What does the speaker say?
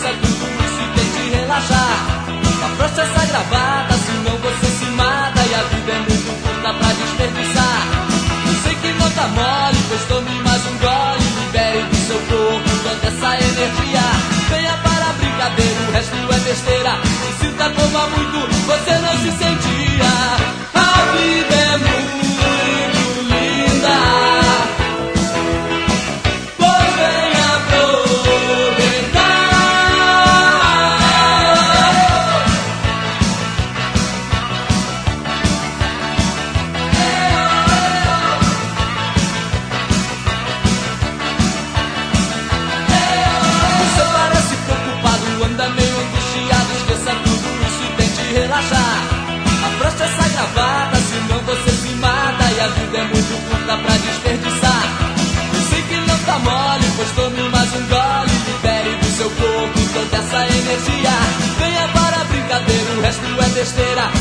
esqueça tudo isso e tente relaxar. Afrouxe essa gravata, senão você se mata. E a vida é muito curta pra desperdiçar. Eu sei que não tá mole, pois tome mais um gole. Libere do seu corpo toda essa energia. Venha para a brincadeira, o resto é besteira. Se sinta como há muito você não se sentia. A vida é muito linda, pois vem aproveitar. Você parece preocupado, anda meio angustiado. Esqueça tudo isso e tente relaxar. Afrouxe essa gravata, senão você se mata. E a vida é muito curta pra desperdiçar. Eu sei que não tá mole, pois tome mais um gole. Libere do seu corpo toda essa energia. Venha para a brincadeira, o resto é besteira.